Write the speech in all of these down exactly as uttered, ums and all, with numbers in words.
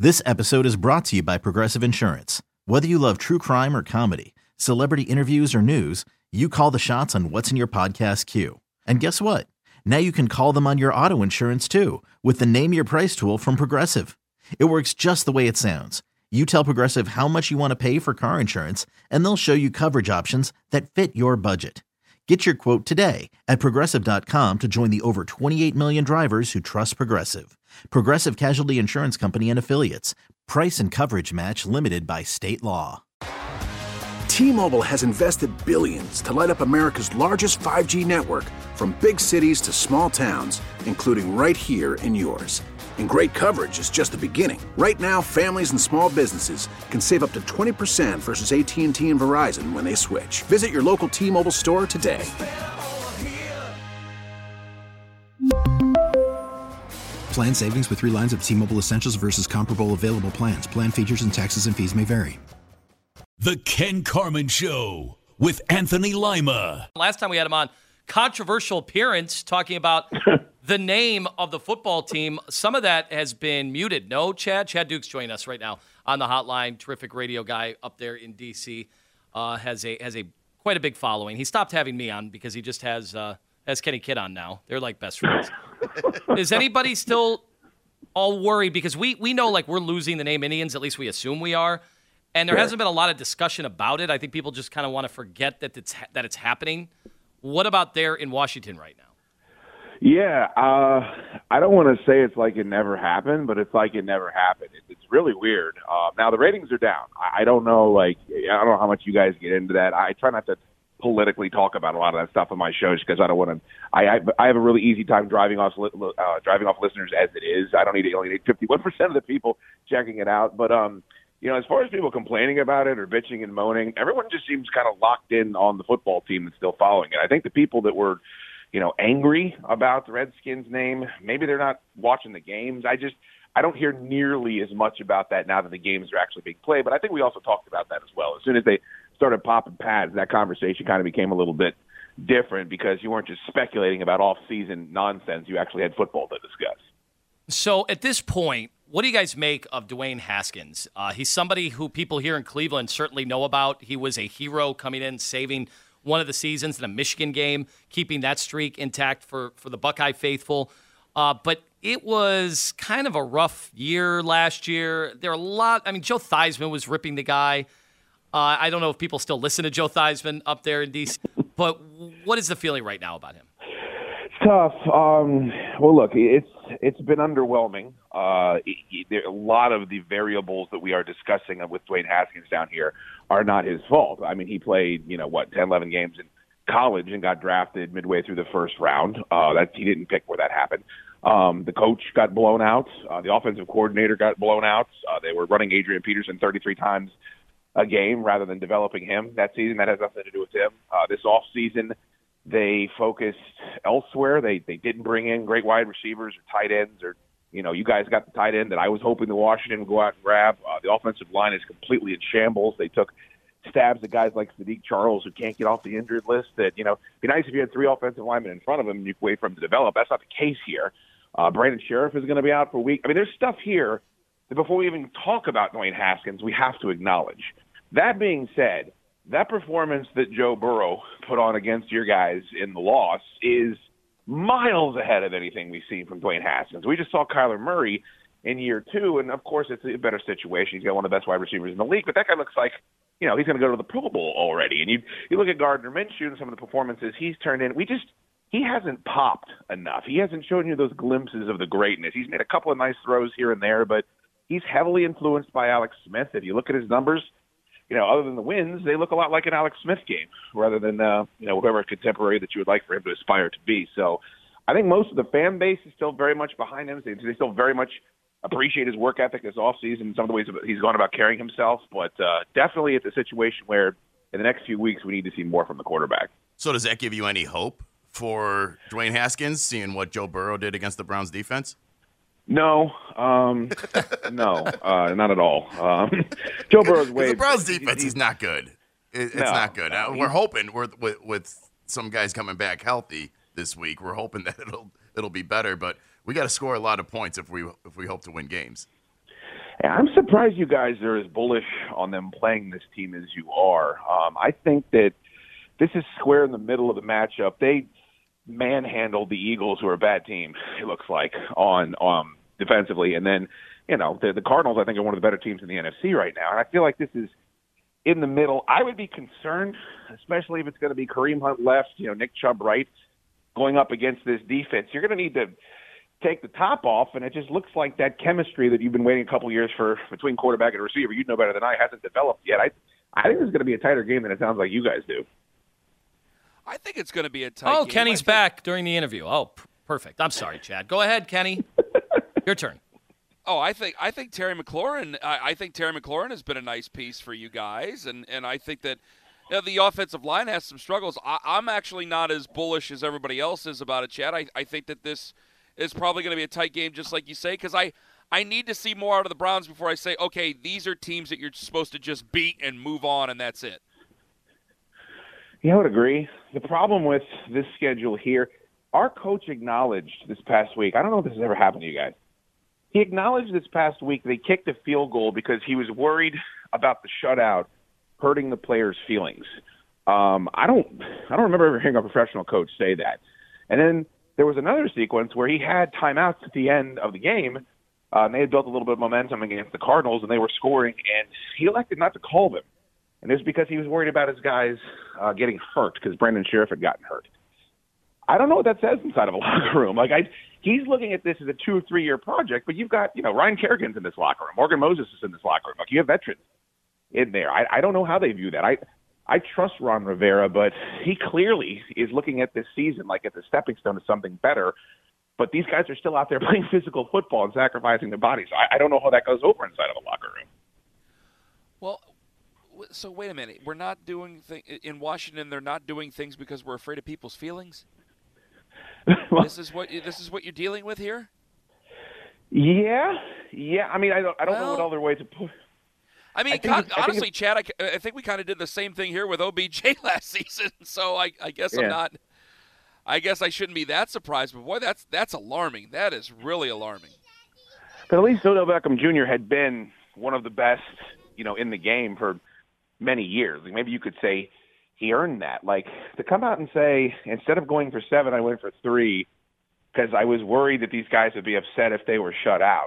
This episode is brought to you by Progressive Insurance. Whether you love true crime or comedy, celebrity interviews or news, you call the shots on what's in your podcast queue. And guess what? Now you can call them on your auto insurance too with the Name Your Price tool from Progressive. It works just the way it sounds. You tell Progressive how much you want to pay for car insurance, and they'll show you coverage options that fit your budget. Get your quote today at Progressive dot com to join the over twenty-eight million drivers who trust Progressive. Progressive Casualty Insurance Company and Affiliates. Price and coverage match limited by state law. T-Mobile has invested billions to light up America's largest five G network, from big cities to small towns, including right here in yours. And great coverage is just the beginning. Right now, families and small businesses can save up to twenty percent versus A T and T and Verizon when they switch. Visit your local T-Mobile store today. Plan savings with three lines of T-Mobile Essentials versus comparable available plans. Plan features and taxes and fees may vary. The Ken Carman Show with Anthony Lima. Last time we had him on, controversial appearance talking about the name of the football team. Some of that has been muted. No, Chad? Chad Duke's joining us right now on the hotline. Terrific radio guy up there in D C. Uh, has a has a quite a big following. He stopped having me on because he just has uh, has Kenny Kidd on now. They're like best friends. Is anybody still all worried? Because we, we know like we're losing the name Indians, at least we assume we are. And there sure. hasn't been a lot of discussion about it. I think people just kind of want to forget that it's ha- that it's happening. What about there in Washington right now? Yeah, uh, I don't want to say it's like it never happened, but it's like it never happened. It, it's really weird. Uh, now the ratings are down. I, I don't know, like I don't know how much you guys get into that. I try not to politically talk about a lot of that stuff on my shows because I don't want to. I, I I have a really easy time driving off uh, driving off listeners as it is. I don't need to only need fifty-one percent of the people checking it out, but um. You know, as far as people complaining about it or bitching and moaning, everyone just seems kind of locked in on the football team that's still following it. I think the people that were, you know, angry about the Redskins name, maybe they're not watching the games. I just, I don't hear nearly as much about that now that the games are actually being played. But I think we also talked about that as well. As soon as they started popping pads, that conversation kind of became a little bit different because you weren't just speculating about off-season nonsense. You actually had football to discuss. So at this point, what do you guys make of Dwayne Haskins? Uh, he's somebody who people here in Cleveland certainly know about. He was a hero coming in, saving one of the seasons in a Michigan game, keeping that streak intact for, for the Buckeye faithful. Uh, but it was kind of a rough year last year. There are a lot. I mean, Joe Theismann was ripping the guy. Uh, I don't know if people still listen to Joe Theismann up there in D C, but what is the feeling right now about him? Tough. Um, well, look, it's it's been underwhelming. Uh, it, it, there, a lot of the variables that we are discussing with Dwayne Haskins down here are not his fault. I mean, he played, you know, what, ten, eleven games in college and got drafted midway through the first round. Uh, that he didn't pick where that happened. Um, the coach got blown out. Uh, the offensive coordinator got blown out. Uh, they were running Adrian Peterson thirty-three times a game rather than developing him that season. That has nothing to do with him. Uh, this offseason, they focused elsewhere. They they didn't bring in great wide receivers or tight ends, or you know, you guys got the tight end that I was hoping the Washington would go out and grab. Uh, the offensive line is completely in shambles. They took stabs at guys like Sadiq Charles who can't get off the injured list. That you know, it'd be nice if you had three offensive linemen in front of him and you could wait for him to develop. That's not the case here. Uh, Brandon Sheriff is going to be out for a week. I mean, there's stuff here that before we even talk about Dwayne Haskins, we have to acknowledge. That being said, that performance that Joe Burrow put on against your guys in the loss is miles ahead of anything we've seen from Dwayne Haskins. We just saw Kyler Murray in year two, and of course it's a better situation. He's got one of the best wide receivers in the league, but that guy looks like, you know, he's going to go to the Pro Bowl already. And you you look at Gardner Minshew and some of the performances he's turned in. We just he hasn't popped enough. He hasn't shown you those glimpses of the greatness. He's made a couple of nice throws here and there, but he's heavily influenced by Alex Smith. If you look at his numbers, you know, other than the wins, they look a lot like an Alex Smith game rather than, uh, you know, whatever contemporary that you would like for him to aspire to be. So I think most of the fan base is still very much behind him. They, they still very much appreciate his work ethic this offseason and some of the ways he's gone about carrying himself. But uh, definitely it's a situation where in the next few weeks we need to see more from the quarterback. So does that give you any hope for Dwayne Haskins, seeing what Joe Burrow did against the Browns defense? No, um, no, uh, not at all. Um, Joe Burrow's way. The Browns defense is not good. It, it's no, not good. No, uh, we're hoping we're, with with some guys coming back healthy this week. We're hoping that it'll it'll be better, but we got to score a lot of points if we if we hope to win games. I'm surprised you guys are as bullish on them playing this team as you are. Um, I think that this is square in the middle of the matchup. They manhandled the Eagles, who are a bad team, it looks like, on um, defensively. And then, you know, the, the Cardinals, I think, are one of the better teams in the N F C right now. And I feel like this is in the middle. I would be concerned, especially if it's going to be Kareem Hunt left, you know, Nick Chubb right, going up against this defense. You're going to need to take the top off, and it just looks like that chemistry that you've been waiting a couple years for between quarterback and receiver, you'd know better than I, hasn't developed yet. I I think this is going to be a tighter game than it sounds like you guys do. I think it's going to be a tight Oh, game. Kenny's think... back during the interview. Oh, p- perfect. I'm sorry, Chad. Go ahead, Kenny. Your turn. Oh, I think I think Terry McLaurin. I, I think Terry McLaurin has been a nice piece for you guys, and, and I think that you know, the offensive line has some struggles. I, I'm actually not as bullish as everybody else is about it, Chad. I, I think that this is probably going to be a tight game, just like you say, because I, I need to see more out of the Browns before I say, okay, these are teams that you're supposed to just beat and move on, and that's it. Yeah, I would agree. The problem with this schedule here, our coach acknowledged this past week, I don't know if this has ever happened to you guys, he acknowledged this past week they kicked a field goal because he was worried about the shutout hurting the players' feelings. Um, I don't I don't remember ever hearing a professional coach say that. And then there was another sequence where he had timeouts at the end of the game. Uh, and they had built a little bit of momentum against the Cardinals, and they were scoring, and he elected not to call them. And it was because he was worried about his guys uh, getting hurt because Brandon Sheriff had gotten hurt. I don't know what that says inside of a locker room. Like I, he's looking at this as a two or three year project, but you've got you know Ryan Kerrigan's in this locker room, Morgan Moses is in this locker room. Like you have veterans in there. I, I don't know how they view that. I I trust Ron Rivera, but he clearly is looking at this season like it's a stepping stone to something better. But these guys are still out there playing physical football and sacrificing their bodies. I, I don't know how that goes over inside of a locker room. Well, so wait a minute. We're not doing th- in Washington. They're not doing things because we're afraid of people's feelings. well, this is what this is what you're dealing with here. Yeah, yeah. I mean, I don't. I don't well, know what other way to put. I mean, I think con- I honestly, think Chad, I, I think we kind of did the same thing here with O B J last season. So I, I guess yeah. I'm not. I guess I shouldn't be that surprised. But boy, that's that's alarming. That is really alarming. But at least Odell Beckham Junior had been one of the best, you know, in the game for many years. Like maybe you could say he earned that. Like to come out and say, instead of going for seven, I went for three because I was worried that these guys would be upset if they were shut out.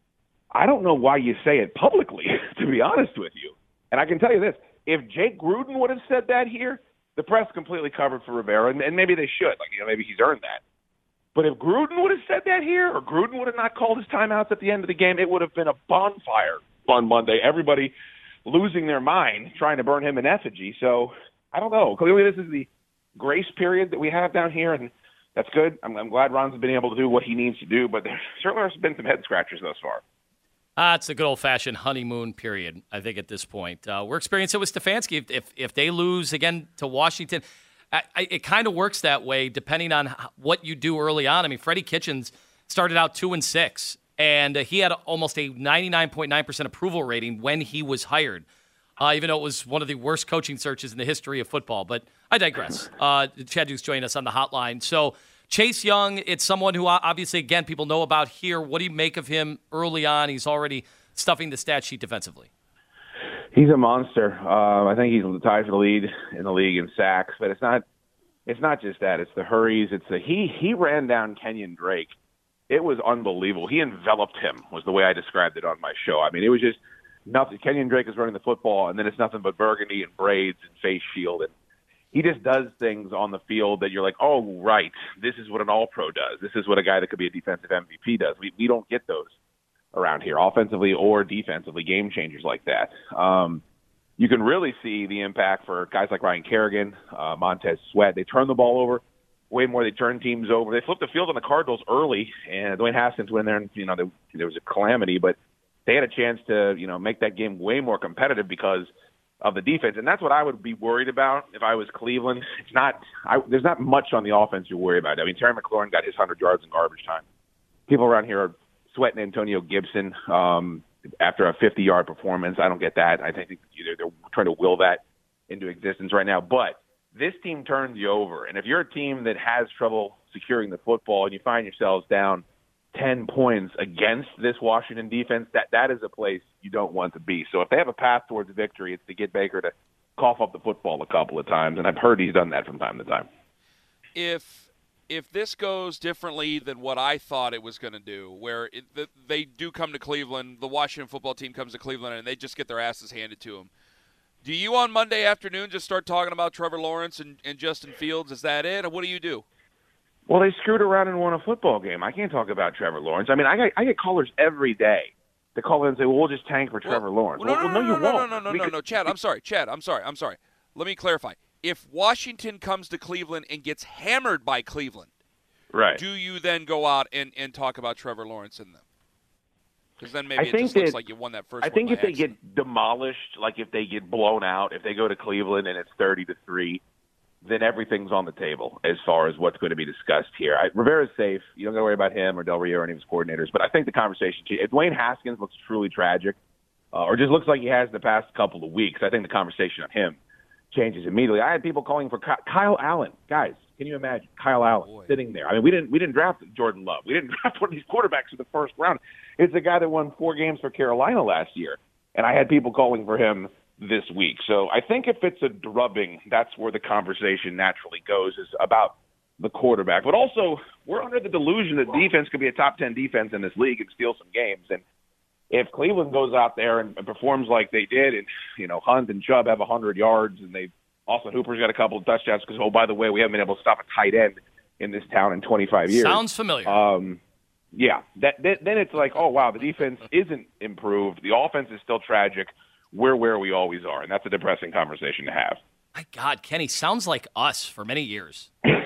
I don't know why you say it publicly, to be honest with you. And I can tell you this, if Jake Gruden would have said that here, the press completely covered for Rivera, and, and maybe they should. Like, you know, maybe he's earned that. But if Gruden would have said that here, or Gruden would have not called his timeouts at the end of the game, it would have been a bonfire on Monday. Everybody losing their mind trying to burn him in effigy. So I don't know. Clearly this is the grace period that we have down here, and that's good. I'm, I'm glad Ron's been able to do what he needs to do, but there certainly has been some head scratchers thus far. Uh, it's a good old-fashioned honeymoon period, I think, at this point. Uh, we're experiencing it with Stefanski. If, if, if they lose again to Washington, I, I, it kind of works that way depending on how, what you do early on. I mean, Freddie Kitchens started out two and six, and uh, he had almost a ninety-nine point nine percent approval rating when he was hired, uh, even though it was one of the worst coaching searches in the history of football. But I digress. Uh, Chad Dukes joining us on the hotline. So Chase Young, it's someone who obviously, again, people know about here. What do you make of him early on? He's already stuffing the stat sheet defensively. He's a monster. Uh, I think he's tied for the lead in the league in sacks, but it's not. It's not just that. It's the hurries. It's the he. He ran down Kenyon Drake. It was unbelievable. He enveloped him. Was the way I described it on my show. I mean, it was just nothing. Kenyon Drake is running the football, and then it's nothing but burgundy and braids and face shield, and he just does things on the field that you're like, oh, right, this is what an all-pro does. This is what a guy that could be a defensive M V P does. We we don't get those around here, offensively or defensively, game changers like that. Um, you can really see the impact for guys like Ryan Kerrigan, uh, Montez Sweat. They turn the ball over way more. They turn teams over. They flipped the field on the Cardinals early, and Dwayne Haskins went in there, and you know there, there was a calamity, but they had a chance to you know make that game way more competitive because of the defense, and that's what I would be worried about if I was Cleveland. It's not I, there's not much on the offense you're worried about. I mean, Terry McLaurin got his one hundred yards in garbage time. People around here are sweating Antonio Gibson um, after a fifty-yard performance. I don't get that. I think either they're trying to will that into existence right now. But this team turns you over, and if you're a team that has trouble securing the football and you find yourselves down ten points against this Washington defense, that that is a place you don't want to be. So if they have a path towards victory, it's to get Baker to cough up the football a couple of times, and I've heard he's done that from time to time. If if this goes differently than what I thought it was going to do, where it, the, they do come to Cleveland, the Washington football team comes to Cleveland, and they just get their asses handed to them, do you on Monday afternoon just start talking about Trevor Lawrence and, and Justin Fields? Is that it, or what do you do? Well, they screwed around and won a football game. I can't talk about Trevor Lawrence. I mean, I get, I get callers every day to call in and say, well, we'll just tank for Trevor well, Lawrence. Well, no, well, no, no, no, you no, won't. no, no, no, we no, could, no, Chad, I'm sorry. Chad, I'm sorry. I'm sorry. Let me clarify. If Washington comes to Cleveland and gets hammered by Cleveland, right. do you then go out and, and talk about Trevor Lawrence in them? Because then maybe I it think just looks that, like you won that first I one think by if they accident. get demolished, like if they get blown out, if they go to Cleveland and it's thirty to three, then everything's on the table as far as what's going to be discussed here. I, Rivera's safe. You don't got to worry about him or Del Rio or any of his coordinators. But I think the conversation, if Dwayne Haskins looks truly tragic, uh, or just looks like he has the past couple of weeks, I think the conversation on him changes immediately. I had people calling for Kyle Allen. Guys, can you imagine Kyle Allen Boy. sitting there? I mean, we didn't we didn't draft Jordan Love. We didn't draft one of these quarterbacks in the first round. It's a guy that won four games for Carolina last year, and I had people calling for him this week. So I think if it's a drubbing, that's where the conversation naturally goes, is about the quarterback. But also, we're under the delusion that defense could be a top ten defense in this league and steal some games. And if Cleveland goes out there and, and performs like they did, and you know Hunt and Chubb have one hundred yards, and they Austin Hooper's got a couple of touchdowns because, oh, by the way, we haven't been able to stop a tight end in this town in twenty-five years. Sounds familiar. Um, yeah, that, that then it's like, oh, wow, the defense isn't improved. The offense is still tragic. We're where we always are, and that's a depressing conversation to have. My God, Kenny sounds like us for many years.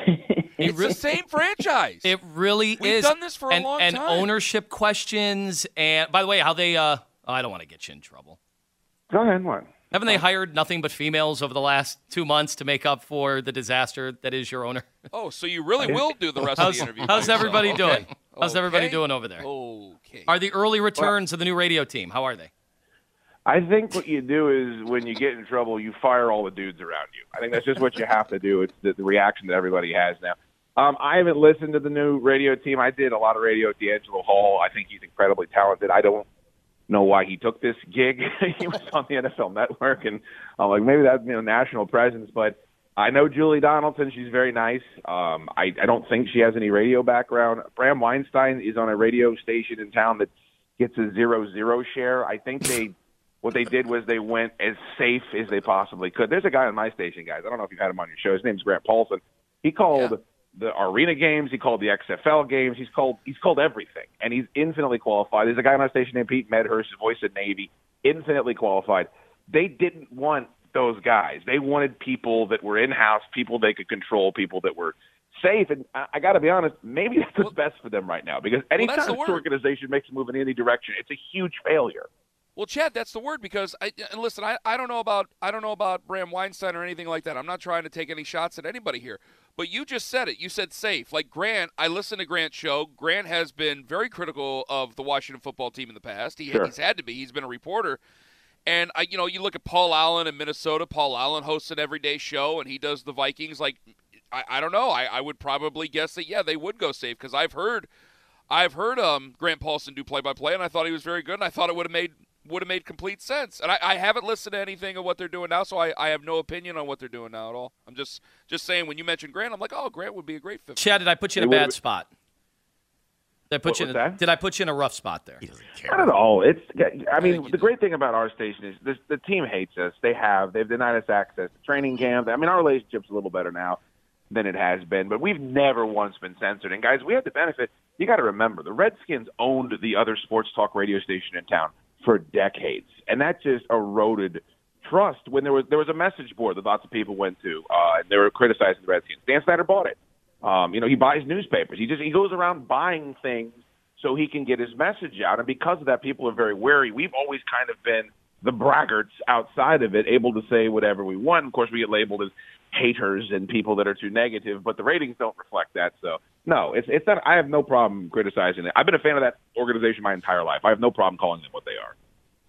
It's re- the same franchise. It really We've is. done this for a and, long and time. ownership questions. And by the way, how they, uh, oh, I don't want to get you in trouble. Go ahead, what? Haven't they hired nothing but females over the last two months to make up for the disaster that is your owner? Oh, so you really will do the rest How's, of the interview. how's by everybody yourself. doing? Okay. How's everybody Okay. doing over there? Okay. Are the early returns of the new radio team, how are they? I think what you do is when you get in trouble, you fire all the dudes around you. I think that's just what you have to do. It's the, the reaction that everybody has now. Um, I haven't listened to the new radio team. I did a lot of radio with D'Angelo Hall. I think he's incredibly talented. I don't know why he took this gig. He was on the N F L Network, and I'm like, maybe that's, you know, national presence. But I know Julie Donaldson. She's very nice. Um, I, I don't think she has any radio background. Bram Weinstein is on a radio station in town that gets a zero zero share. I think they what they did was they went as safe as they possibly could. There's a guy on my station, guys. I don't know if you've had him on your show. His name's Grant Paulson. He called Yeah. the arena games. He called the X F L games. He's called he's called everything, and he's infinitely qualified. There's a guy on our station named Pete Medhurst, his voice at Navy, infinitely qualified. They didn't want those guys. They wanted people that were in-house, people they could control, people that were safe. And I, I got to be honest, maybe that's what's Well- best for them right now, because anytime that's the this word. organization makes a move in any direction, it's a huge failure. Well, Chad, that's the word, because I and listen, I, I don't know about I don't know about Bram Weinstein or anything like that. I'm not trying to take any shots at anybody here. But you just said it. You said safe. Like Grant, I listened to Grant's show. Grant has been very critical of the Washington football team in the past. He, Sure. He's had to be. He's been a reporter. And I, you know, you look at Paul Allen in Minnesota. Paul Allen hosts an everyday show, and he does the Vikings. Like, I, I don't know. I, I would probably guess that yeah, they would go safe, because I've heard, I've heard um Grant Paulson do play by play, and I thought he was very good, and I thought it would have made would have made complete sense. And I, I haven't listened to anything of what they're doing now, so I, I have no opinion on what they're doing now at all. I'm just just saying, when you mentioned Grant, I'm like, oh, Grant would be a great fit. Chad, did I put you in It a would've bad been- spot? Did I put What you was in a, that? Did I put you in a rough spot there? He doesn't Not care. at all. It's. I think mean, you the great thing about our station is this: the team hates us. They have. They've denied us access to training camp. I mean, our relationship's a little better now than it has been, but we've never once been censored. And guys, we have the benefit. You got to remember, the Redskins owned the other sports talk radio station in town for decades, and that just eroded trust. When there was there was a message board that lots of people went to, uh, and they were criticizing the Redskins. Dan Snyder bought it. Um, you know, he buys newspapers. He just he goes around buying things so he can get his message out. And because of that, people are very wary. We've always kind of been the braggarts outside of it, able to say whatever we want. Of course, we get labeled as haters and people that are too negative, but the ratings don't reflect that. So, no, it's it's not. I have no problem criticizing it. I've been a fan of that organization my entire life. I have no problem calling them what they are.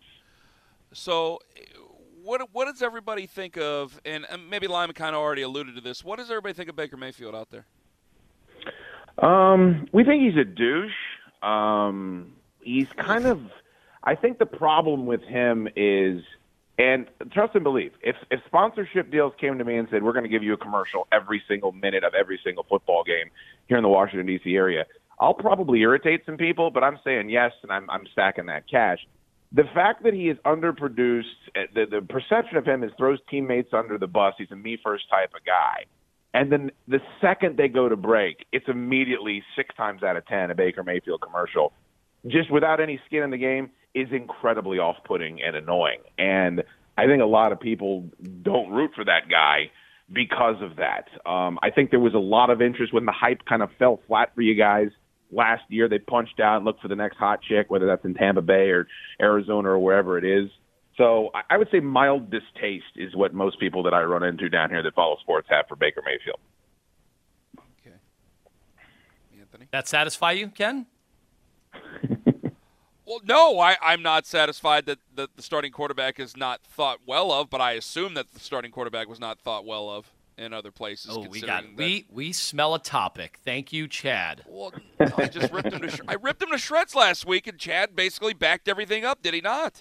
So, what what does everybody think of? And and maybe Lyman kind of already alluded to this. What does everybody think of Baker Mayfield out there? Um, we think he's a douche. Um, he's kind of – I think the problem with him is – and trust and believe, if, if sponsorship deals came to me and said, we're going to give you a commercial every single minute of every single football game here in the Washington, D C area, I'll probably irritate some people, but I'm saying yes, and I'm, I'm stacking that cash. The fact that he is underproduced, the, the perception of him is throws teammates under the bus. He's a me-first type of guy. And then the second they go to break, it's immediately six times out of ten a Baker Mayfield commercial. Just without any skin in the game is incredibly off-putting and annoying. And I think a lot of people don't root for that guy because of that. Um, I think there was a lot of interest when the hype kind of fell flat for you guys. Last year, they punched out and looked for the next hot chick, whether that's in Tampa Bay or Arizona or wherever it is. So I would say mild distaste is what most people that I run into down here that follow sports have for Baker Mayfield. Okay. Anthony? That satisfy you, Ken? Well, no, I, I'm not satisfied that, that the starting quarterback is not thought well of, but I assume that the starting quarterback was not thought well of in other places. Oh, we got that, we we smell a topic. Thank you, Chad. Well, I just ripped him to sh- I ripped him to shreds last week, and Chad basically backed everything up. Did he not?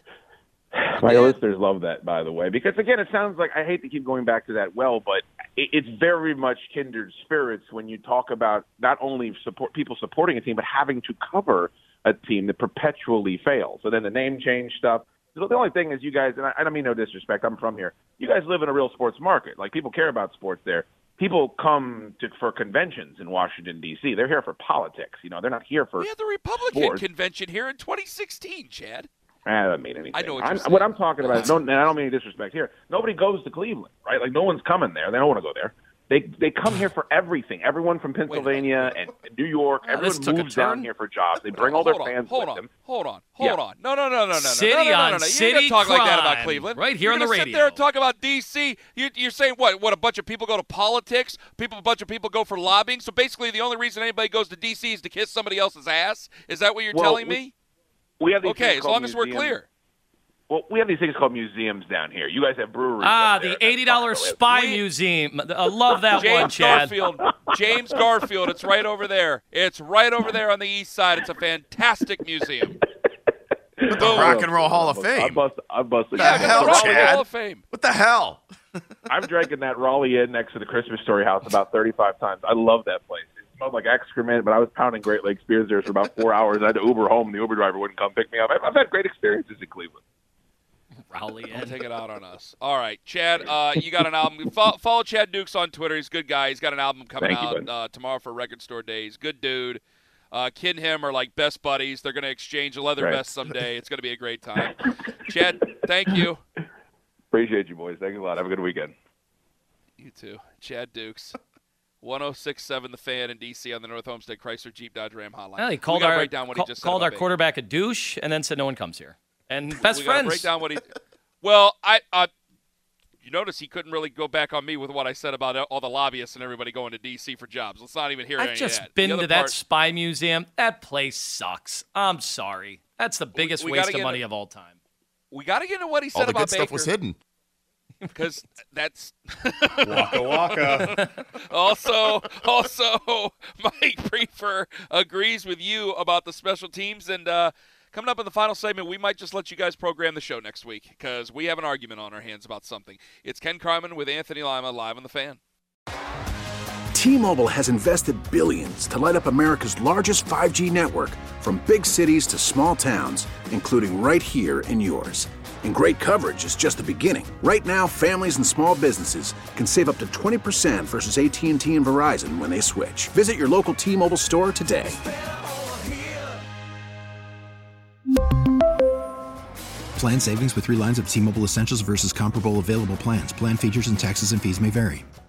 My yeah. listeners love that, by the way, because again, it sounds like I hate to keep going back to that well, but it, it's very much kindred spirits when you talk about not only support people supporting a team, but having to cover a team that perpetually fails. So then the name change stuff. The only thing is you guys, and I don't mean no disrespect, I'm from here, you guys live in a real sports market. Like, people care about sports there. People come to for conventions in Washington, D C. They're here for politics. You know, they're not here for We had the Republican sports. convention here in twenty sixteen, Chad. I don't mean anything. I know what I'm, you're saying. What I'm talking about, is, don't, and I don't mean any disrespect here, nobody goes to Cleveland, right? Like, no one's coming there. They don't want to go there. They they come here for everything. Everyone from Pennsylvania and New York, Oh, everyone moves down here for jobs. They bring all their hold fans on, hold with on, them. Hold on, hold Yeah. on. No, no, no, no, no, no. City no, no, no, on no, no. You city ain't gonna talk like that about crime, Cleveland. right here You're on the gonna radio. Sit there and talk about D C. You, you're saying what? What? A bunch of people go to politics. People, a bunch of people go for lobbying. So basically, the only reason anybody goes to D C is to kiss somebody else's ass. Is that what you're Well, telling we- me? We have these Okay, things as called long as we're museums. clear. Well, we have these things called museums down here. You guys have breweries. Ah, up there. the eighty dollars Spy We- Museum. I love that James one, Chad. Garfield. James Garfield. It's right over there. It's right over there on the east side. It's a fantastic museum. With the Rock and Roll Hall of I Fame. bust, I busted. The hell, Rock and Roll Chad? Hall of Fame. What the hell? I've drank in that Raleigh Inn next to the Christmas Story house about thirty-five times. I love that place. It smelled like excrement, but I was pounding Great Lakes beers there for about four hours. I had to Uber home. The Uber driver wouldn't come pick me up. I've, I've had great experiences in Cleveland. Rowley Don't Inn. take it out on us. All right, Chad, uh, you got an album. Follow, follow Chad Dukes on Twitter. He's a good guy. He's got an album coming Thank you, out bud. uh, tomorrow for Record Store Days. Good dude. Uh, Kid and him are like best buddies. They're going to exchange a leather Right. vest someday. It's going to be a great time. Chad, thank you. Appreciate you, boys. Thanks a lot. Have a good weekend. You too. Chad Dukes. one oh six point seven The Fan in D C on the North Homestead Chrysler Jeep Dodge Ram hotline. Well, he We called gotta our break down what call- he just said called about our Baker. quarterback a douche, and then said no one comes here. And best we gotta friends. break down what he. Well, I. Uh, you notice he couldn't really go back on me with what I said about all the lobbyists and everybody going to D C for jobs. Let's not even hear any I've of just that. been The to other that part- spy museum. That place sucks. I'm sorry. That's the biggest we waste gotta of get money into- of all time. We got to get into what he said All the about good stuff Baker. was hidden. Because that's Waka waka. also also Mike Prefer agrees with you about the special teams. And uh, coming up in the final segment, we might just let you guys program the show next week because we have an argument on our hands about something. It's Ken Carman with Anthony Lima live on The Fan. T-Mobile has invested billions to light up America's largest five G network, from big cities to small towns, including right here in yours. And great coverage is just the beginning. Right now, families and small businesses can save up to twenty percent versus A T and T and Verizon when they switch. Visit your local T-Mobile store today. Plan savings with three lines of T-Mobile Essentials versus comparable available plans. Plan features and taxes and fees may vary.